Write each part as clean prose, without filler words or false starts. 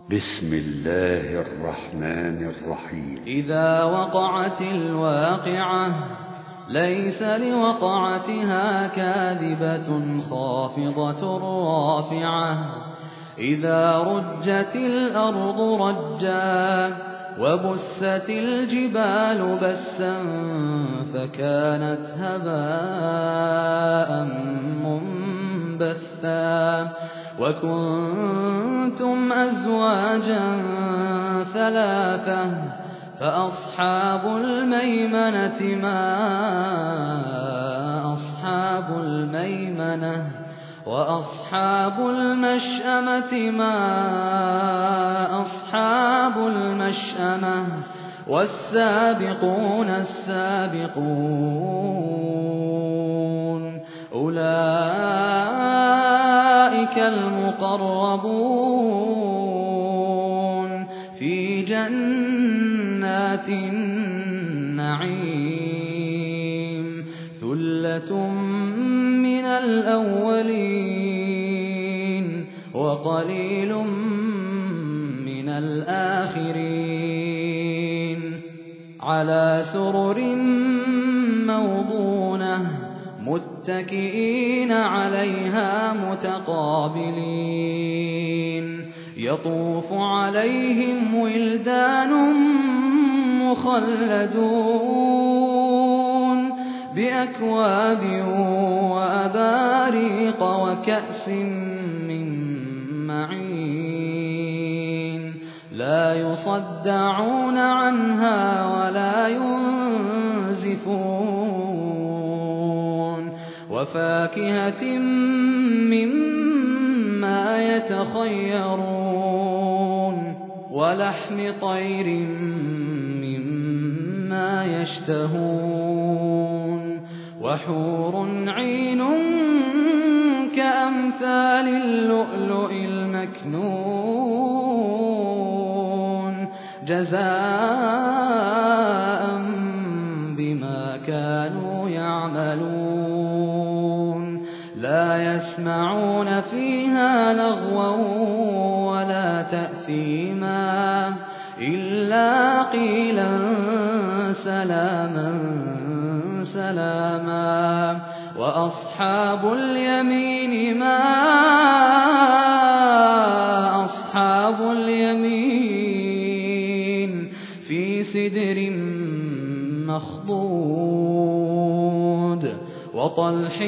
بسم الله الرحمن الرحيم. إذا وقعت الواقعة ليس لوقعتها كاذبة خافضة رافعة إذا رجت الأرض رجا وبست الجبال بسا فكانت هباء منبثا وكنتم أزواجا ثلاثة فأصحاب الميمنة ما أصحاب الميمنة وأصحاب المشأمة ما أصحاب المشأمة والسابقون السابقون أولئك المقربون في جنات النعيم ثلة من الأولين وقليل من الآخرين على سرر موضونة متكئين عليها متقابلين يطوف عليهم ولدان مخلدون بأكواب وأباريق وكأس من معين لا يصدعون عنها ولا ينزفون وفاكهة مما يتخيرون ولحم طير مما يشتهون وحور عين كأمثال اللؤلؤ المكنون جزاء بما كانوا يعملون لا يسمعون فيها لغوا ولا تأثيما إلا قيلا سلاما سلاما وأصحاب اليمين ما أصحاب اليمين في سدر مخضود وطلح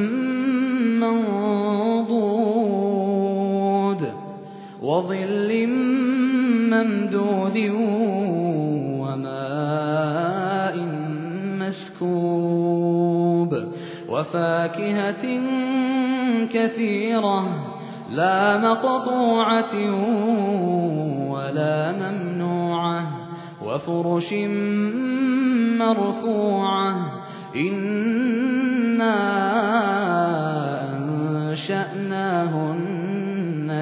منضود وظل ممدود وماء مسكوب وفاكهة كثيرة لا مقطوعة ولا ممنوعة وفرش مرفوعة إنا أنشأناهن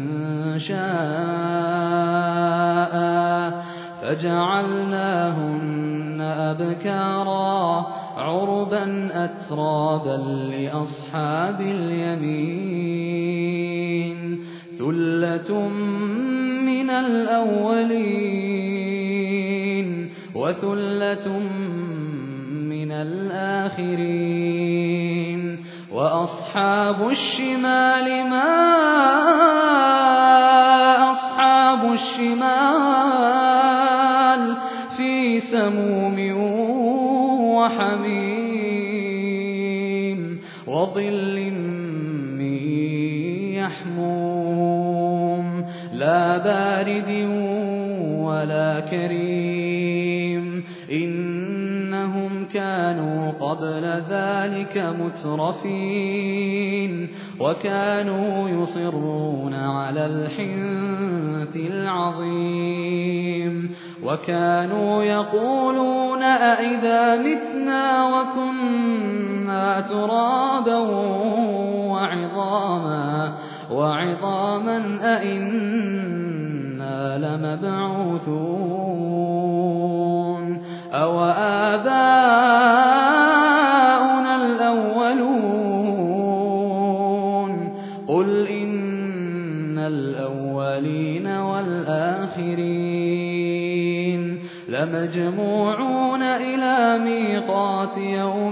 إنشاء فجعلناهن أبكارا عربا أترابا لأصحاب اليمين ثلة من الأولين وثلة من الآخرين وأصحاب الشمال ما أصحاب الشمال في سموم وحميم وظل من يحموم لا بارد ولا كريم إنهم كانوا قبل ذلك مترفين وكانوا يصرون على الحنث العظيم وكانوا يقولون أئذا متنا وكنا ترابا وعظاما أئنا لمبعوثون أو آباؤنا الأولون قل إن الأولين والآخرين لمجموعون إلى ميقات يوم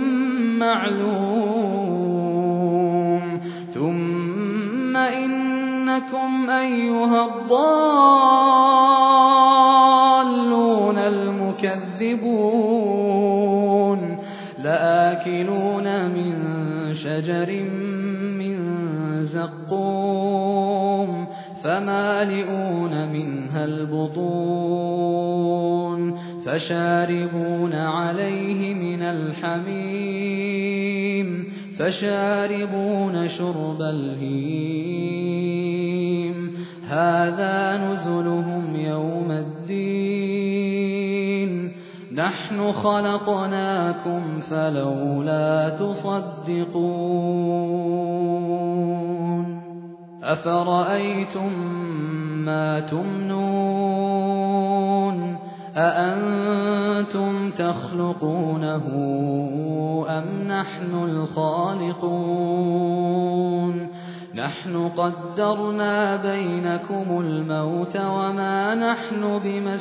معلوم ثم إنكم أيها الضالون المكذبون لآكلون من شجر من زقوم فمالئون منها البطون فشاربون عليه من الحميم فشاربون شرب الهيم هذا نزلهم يوم الدين نحن خلقناكم فلولا تصدقون أفرأيتم ما تمنون أأنتم تخلقونه أم نحن الخالقون نحن قدرنا بينكم الموت وما نحن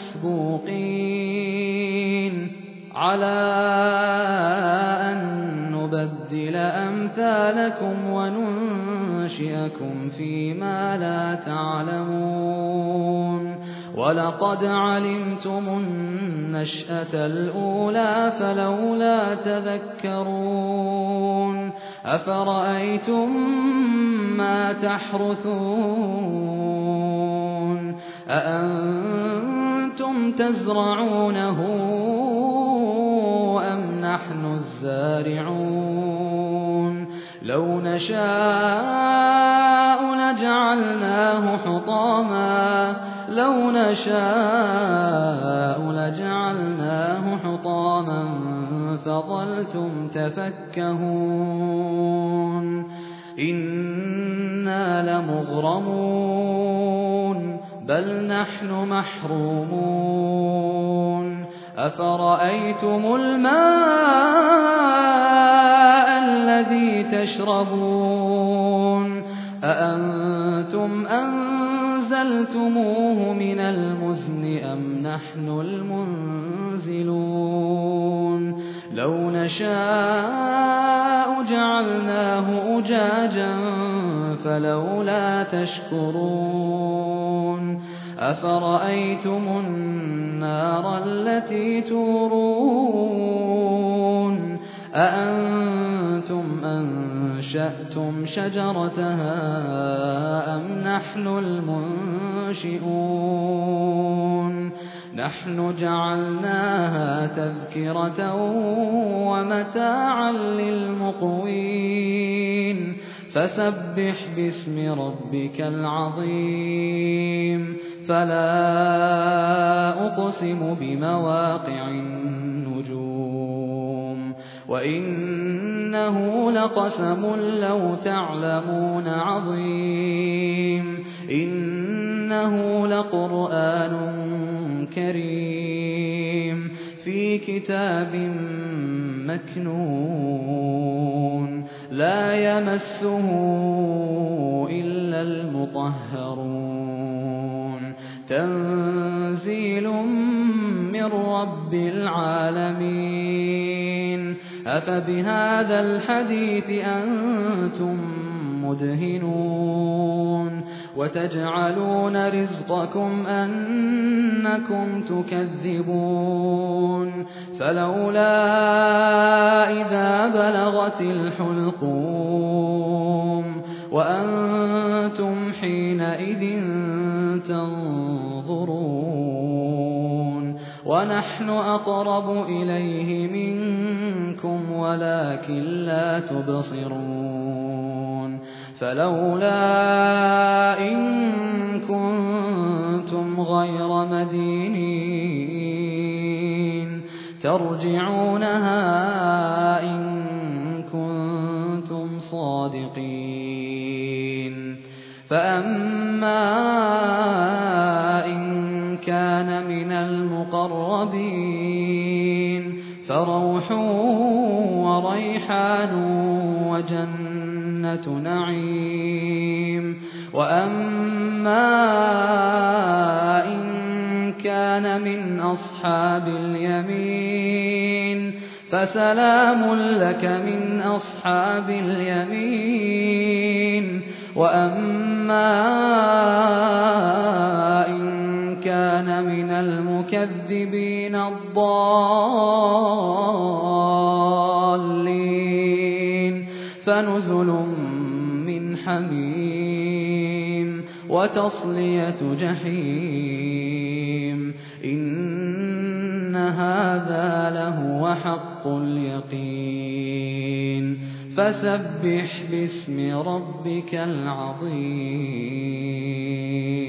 بمسبوقين على أن نبدل أمثالكم وننشئكم فيما لا تعلمون ولقد علمتم النشأة الأولى فلولا تذكرون أفرأيتم ما تحرثون أأنتم تزرعونه أم نحن الزارعون لو نشاء لجعلناه حطاما فظلتم تفكهون إنا لمغرمون بل نحن محرومون أفرأيتم الماء الذي تشربون أأنتم أنزلتموه من المزن أم نحن المنزلون لو نشاء جعلناه أجاجا فلولا تشكرون أفرأيتم النار التي تورون أأنتم أنشأتم شجرتها أم نحن المنشئون نحن جعلناها تذكرة ومتاعا للمقوين فسبح باسم ربك العظيم فلا أقسم بمواقع النجوم وإنه لقسم لو تعلمون عظيم إنه لقرآن كريم في كتاب مكنون لا يمسه إلا المطهرون تنزيل من رب العالمين أفبهذا الحديث أنتم مدهنون وتجعلون رزقكم أنكم تكذبون فلولا إذا بلغت الحلقوم وأنتم حينئذ تنظرون ونحن أقرب إليه منكم ولكن لا تبصرون فلولا إن كنتم غير مدينين ترجعونها إن كنتم صادقين فأما إن كان من المقربين فروح وريحان وجنة نعيم وأما كان من أصحاب اليمين فسلام لك من أصحاب اليمين وأما إن كان من المكذبين الضالين فنزل من حميم وتصلية جحيم إن هذا لهو حق اليقين فسبح باسم ربك العظيم